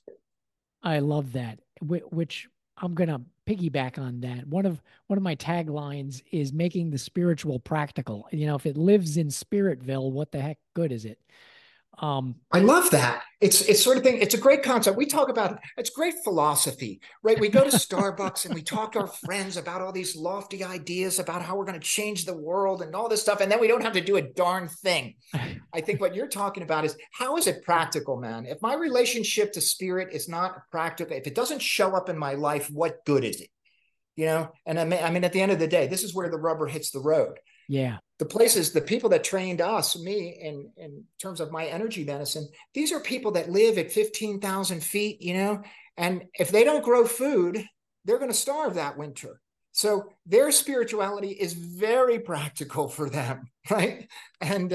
I love that, which I'm going to piggyback on that. One of my taglines is making the spiritual practical. If it lives in Spiritville, what the heck good is it? I love that. It's sort of thing. It's a great concept. We talk about it's great philosophy, right? We go to Starbucks and we talk to our friends about all these lofty ideas about how we're going to change the world and all this stuff, and then we don't have to do a darn thing. I think what you're talking about is how is it practical, man? If my relationship to spirit is not practical, if it doesn't show up in my life, what good is it? And I mean, at the end of the day, this is where the rubber hits the road. Yeah. The people that trained me in terms of my energy medicine, these are people that live at 15,000 feet, and if they don't grow food, they're going to starve that winter. So their spirituality is very practical for them, right? And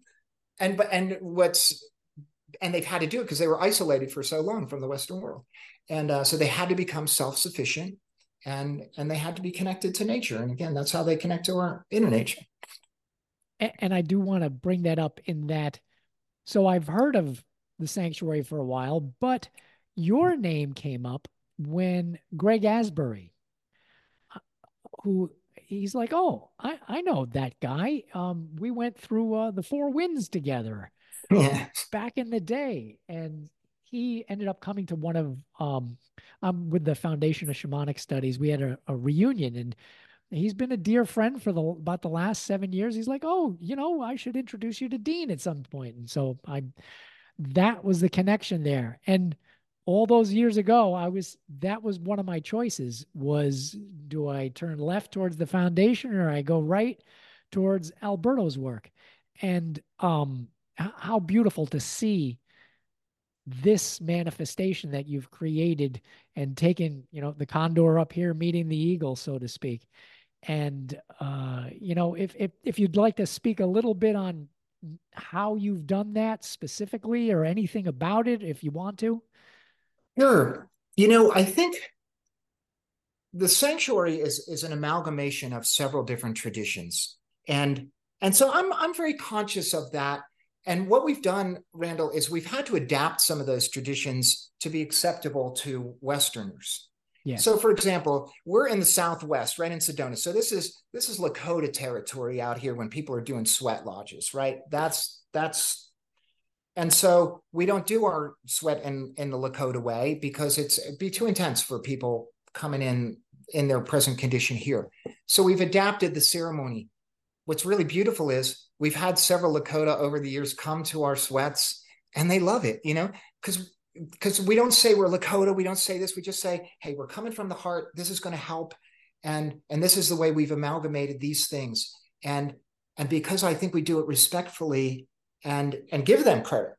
they've had to do it because they were isolated for so long from the Western world. And so they had to become self-sufficient. And they had to be connected to nature. And again, that's how they connect to our inner nature. And I do want to bring that up in that So I've heard of the sanctuary for a while, but your name came up when Greg Asbury, who he's like, oh, I know that guy. We went through the Four Winds together Yeah. back in the day, and he ended up coming to one of I'm with the Foundation of Shamanic Studies. We had a reunion, and he's been a dear friend for about the last 7 years. He's like, oh, I should introduce you to Dean at some point. And so that was the connection there. And all those years ago, that was one of my choices was, do I turn left towards the foundation or I go right towards Alberto's work? And how beautiful to see this manifestation that you've created and taken, the condor up here meeting the eagle, so to speak. And if you'd like to speak a little bit on how you've done that specifically or anything about it, if you want to. Sure. I think the sanctuary is an amalgamation of several different traditions. And so I'm very conscious of that. And what we've done, Randall, is we've had to adapt some of those traditions to be acceptable to Westerners. Yes. So, for example, we're in the Southwest, right in Sedona. So this is Lakota territory out here when people are doing sweat lodges, right? And so we don't do our sweat in the Lakota way because it'd be too intense for people coming in their present condition here. So we've adapted the ceremony. What's really beautiful is we've had several Lakota over the years come to our sweats and they love it, because we don't say we're Lakota. We don't say this. We just say, hey, we're coming from the heart. This is going to help. And this is the way we've amalgamated these things. And because I think we do it respectfully and give them credit,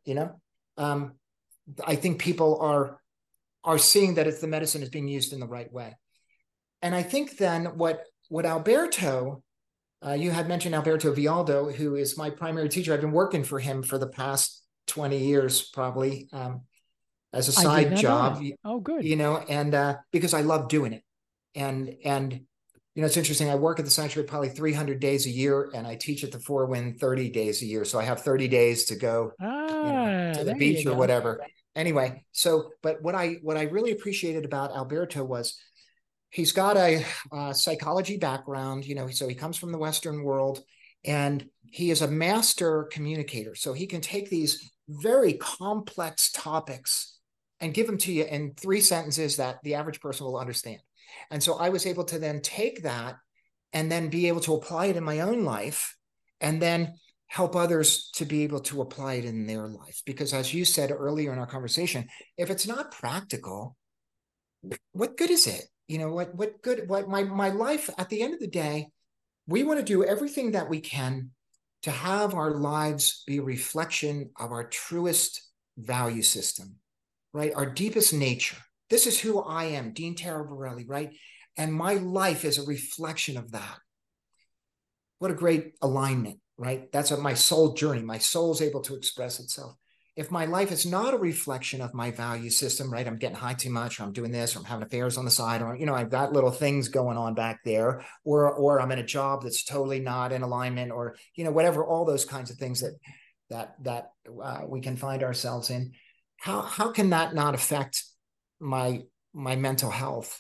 I think people are seeing that the medicine is being used in the right way. And I think then what Alberto, you had mentioned Alberto Vialdo, who is my primary teacher. I've been working for him for the past 20 years, probably, as a side job. Oh, good. And because I love doing it. And it's interesting. I work at the sanctuary probably 300 days a year, and I teach at the Four Wind 30 days a year. So I have 30 days to go to the beach or whatever. Anyway, but what I really appreciated about Alberto was he's got a psychology background, so he comes from the Western world, and he is a master communicator. So he can take these very complex topics and give them to you in 3 sentences that the average person will understand. And so I was able to then take that and then be able to apply it in my own life and then help others to be able to apply it in their life. Because as you said earlier in our conversation, if it's not practical, what good is it? What good, my life at the end of the day, we want to do everything that we can to have our lives be a reflection of our truest value system, right? Our deepest nature. This is who I am, Dean Taraborelli, right? And my life is a reflection of that. What a great alignment, right? That's my soul journey. My soul's able to express itself. If my life is not a reflection of my value system, right? I'm getting high too much, or I'm doing this, or I'm having affairs on the side, or, I've got little things going on back there, or I'm in a job that's totally not in alignment, or, whatever, all those kinds of things that we can find ourselves in. How can that not affect my mental health,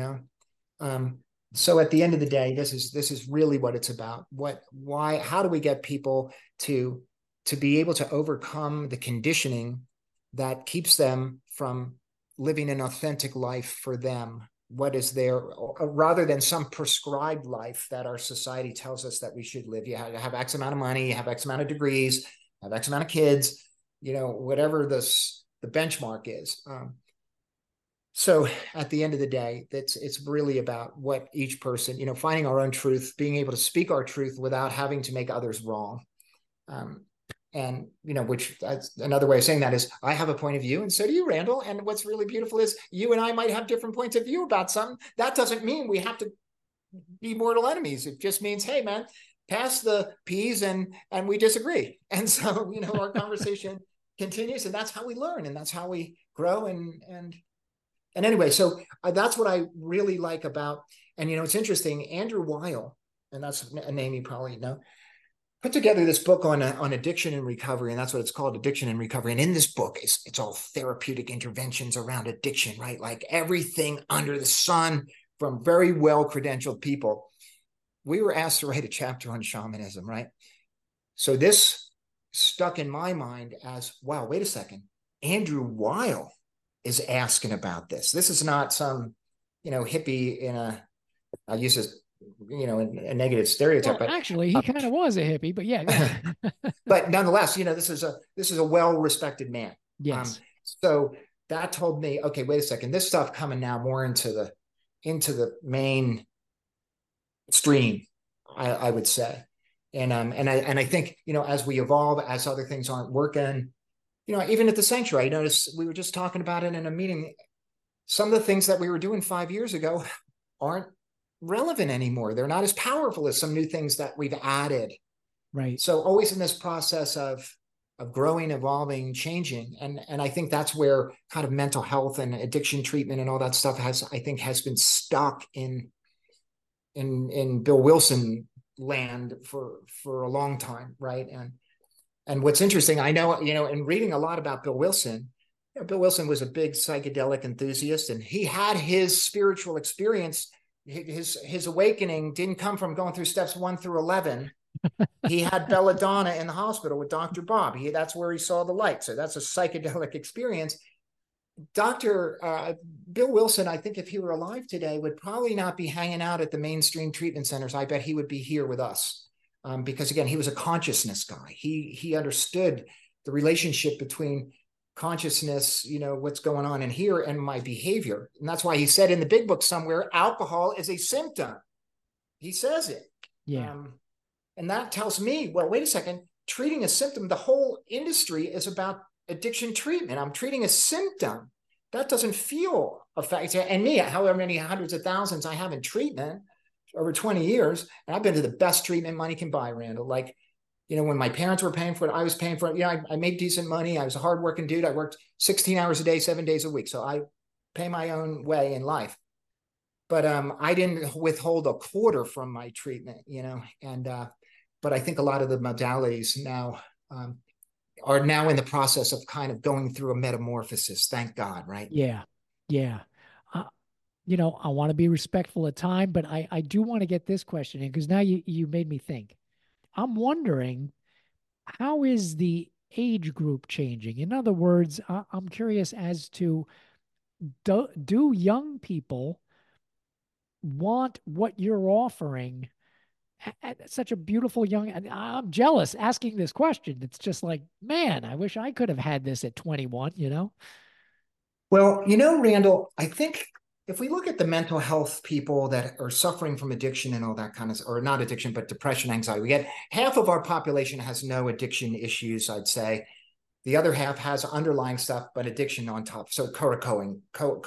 So at the end of the day, this is really what it's about. How do we get people to be able to overcome the conditioning that keeps them from living an authentic life for them? What is there, rather than some prescribed life that our society tells us that we should live? You have X amount of money, you have X amount of degrees, have X amount of kids, whatever the benchmark is. So at the end of the day, it's really about what each person, finding our own truth, being able to speak our truth without having to make others wrong. And, which another way of saying that is I have a point of view and so do you, Randall. And what's really beautiful is you and I might have different points of view about something. That doesn't mean we have to be mortal enemies. It just means, hey, man, pass the peas and we disagree. And so, our conversation continues, and that's how we learn and that's how we grow. And anyway, so that's what I really like about, and, it's interesting, Andrew Weil, and that's a name you probably know. put together this book on addiction and recovery, and that's what it's called, Addiction and Recovery. And in this book, it's all therapeutic interventions around addiction, right? Like everything under the sun from very well credentialed people. We were asked to write a chapter on shamanism, right? So this stuck in my mind as, wow, wait a second. Andrew Weil is asking about this. This is not some, hippie in I use this, a negative stereotype, Well, but actually, he kind of was a hippie, but yeah. but nonetheless, this is a well-respected man. Yes. So that told me, okay, wait a second, this stuff coming now more into the main stream, I would say. And I think, as we evolve, as other things aren't working, even at the sanctuary, I noticed we were just talking about it in a meeting. Some of the things that we were doing 5 years ago aren't relevant anymore. They're not as powerful as some new things that we've added. Right. So always in this process of growing, evolving, changing. And I think that's where kind of mental health and addiction treatment and all that stuff has been stuck in Bill Wilson land for a long time. Right. And what's interesting, I know, in reading a lot about Bill Wilson, Bill Wilson was a big psychedelic enthusiast, and he had his spiritual experience. His awakening didn't come from going through steps 1 through 11. He had belladonna in the hospital with Dr. Bob. That's where he saw the light. So that's a psychedelic experience. Dr. Bill Wilson, I think if he were alive today, would probably not be hanging out at the mainstream treatment centers. I bet he would be here with us because, again, he was a consciousness guy. He understood the relationship between consciousness, what's going on in here, and my behavior. And that's why he said in the big book somewhere, alcohol is a symptom. He says it. Yeah. And that tells me, well, wait a second, treating a symptom, the whole industry is about addiction treatment. I'm treating a symptom. That doesn't feel effective. And me, however many hundreds of thousands I have in treatment over 20 years, and I've been to the best treatment money can buy, Randall. Like, when my parents were paying for it, I was paying for it. I made decent money. I was a hardworking dude. I worked 16 hours a day, 7 days a week. So I pay my own way in life. But I didn't withhold a quarter from my treatment, but I think a lot of the modalities now are now in the process of kind of going through a metamorphosis. Thank God, right? Yeah. Yeah. I want to be respectful of time, but I do want to get this question in because now you made me think. I'm wondering, how is the age group changing? In other words, I'm curious as to do young people want what you're offering at such a beautiful young, and I'm jealous asking this question. It's just like, man, I wish I could have had this at 21, Well, Randall, I think if we look at the mental health people that are suffering from addiction and all that kind of, or not addiction, but depression, anxiety, we get half of our population has no addiction issues, I'd say. The other half has underlying stuff, but addiction on top. So co-occurring.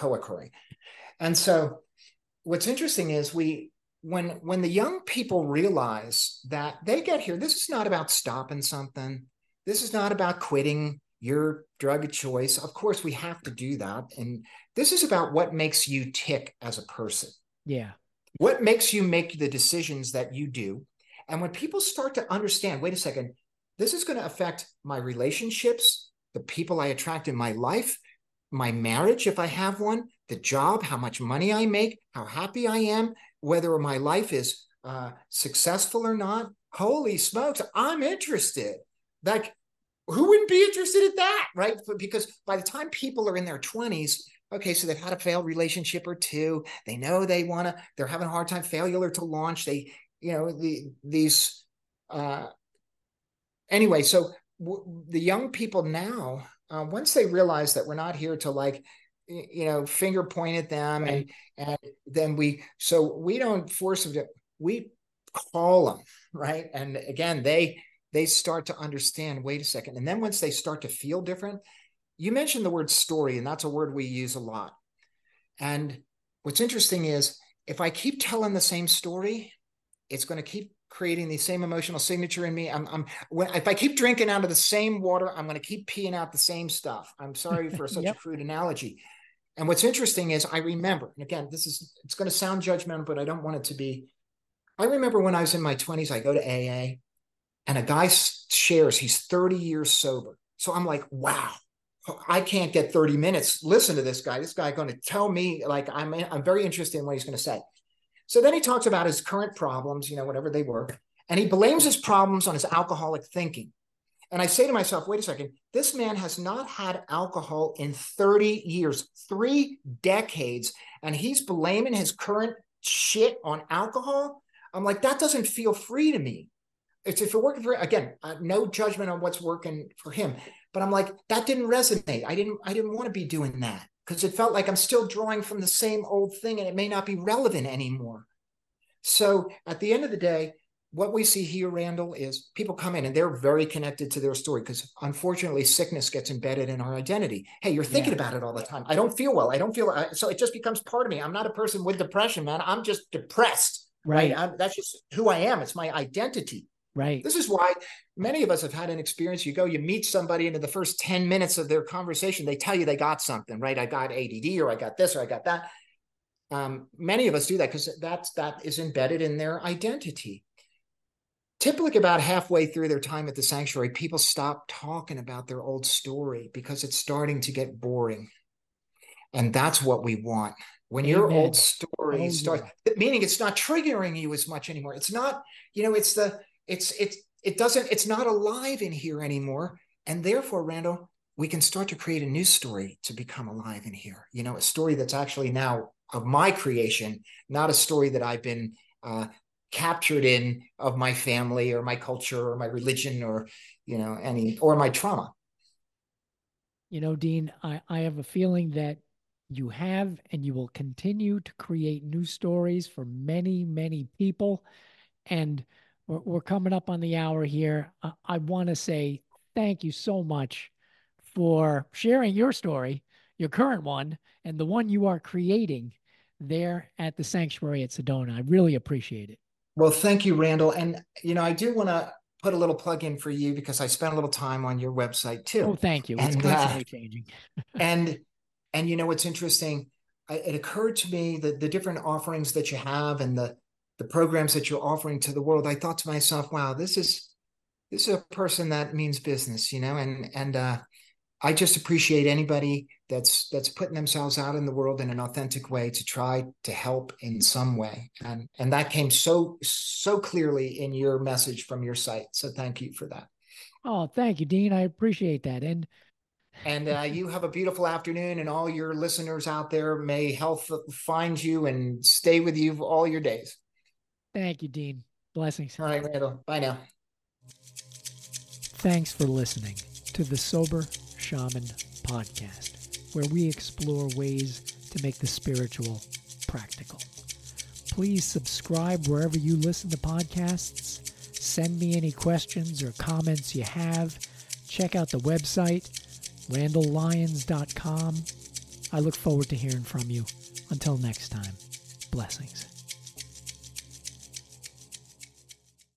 And so what's interesting is when the young people realize that they get here, this is not about stopping something. This is not about quitting your drug of choice. Of course, we have to do that. And this is about what makes you tick as a person. Yeah. What makes you make the decisions that you do. And when people start to understand, wait a second, this is going to affect my relationships, the people I attract in my life, my marriage, if I have one, the job, how much money I make, how happy I am, whether my life is successful or not. Holy smokes, I'm interested. Like, who wouldn't be interested in that, right? Because by the time people are in their 20s, okay, so they've had a failed relationship or two. They know they're having a hard time, failure to launch. Anyway, so the young people now, once they realize that we're not here to finger point at them, right, and then we don't force them we call them, right? And again, they start to understand, wait a second. And then once they start to feel different, you mentioned the word story, and that's a word we use a lot. And what's interesting is if I keep telling the same story, it's going to keep creating the same emotional signature in me. If I keep drinking out of the same water, I'm going to keep peeing out the same stuff. I'm sorry for such a crude analogy. And what's interesting is I remember, and again, it's going to sound judgmental, but I don't want it to be. I remember when I was in my 20s, I go to AA, And a guy shares he's 30 years sober. So I'm like, wow, I can't get 30 minutes. Listen to this guy. This guy going to tell me, like, I'm very interested in what he's going to say. So then he talks about his current problems, whatever they were, and he blames his problems on his alcoholic thinking. And I say to myself, wait a second, this man has not had alcohol in 30 years, 3 decades, and he's blaming his current shit on alcohol. I'm like, that doesn't feel free to me. It's if it working for, again, no judgment on what's working for him, but I'm like, that didn't resonate. I didn't want to be doing that because it felt like I'm still drawing from the same old thing and it may not be relevant anymore. So at the end of the day, what we see here, Randall, is people come in and they're very connected to their story because unfortunately sickness gets embedded in our identity. Hey, you're thinking about it all the time. I don't feel well. So it just becomes part of me. I'm not a person with depression, man. I'm just depressed, right? That's just who I am. It's my identity. Right. This is why many of us have had an experience. You meet somebody, and in the first 10 minutes of their conversation, they tell you they got something, right? I got ADD, or I got this, or I got that. Many of us do that because that is embedded in their identity. Typically about halfway through their time at the sanctuary, people stop talking about their old story because it's starting to get boring. And that's what we want. When your old story starts, meaning it's not triggering you as much anymore. It's not, it's not alive in here anymore. And therefore, Randall, we can start to create a new story to become alive in here. A story that's actually now of my creation, not a story that I've been captured in of my family or my culture or my religion or or my trauma. Dean, I have a feeling that you have and you will continue to create new stories for many, many people. And we're coming up on the hour here. I want to say thank you so much for sharing your story, your current one, and the one you are creating there at the sanctuary at Sedona. I really appreciate it. Well, thank you, Randall. And, I do want to put a little plug in for you because I spent a little time on your website too. Oh, thank you. It's constantly changing. and what's interesting, it occurred to me that the different offerings that you have and the programs that you're offering to the world, I thought to myself, wow, this is a person that means business, and I just appreciate anybody that's putting themselves out in the world in an authentic way to try to help in some way. And that came so clearly in your message from your site. So thank you for that. Oh, thank you, Dean. I appreciate that. And you have a beautiful afternoon, and all your listeners out there, may health find you and stay with you all your days. Thank you, Dean. Blessings. All right, Randall. Bye now. Thanks for listening to the Sober Shaman Podcast, where we explore ways to make the spiritual practical. Please subscribe wherever you listen to podcasts. Send me any questions or comments you have. Check out the website, randalllyons.com. I look forward to hearing from you. Until next time, blessings.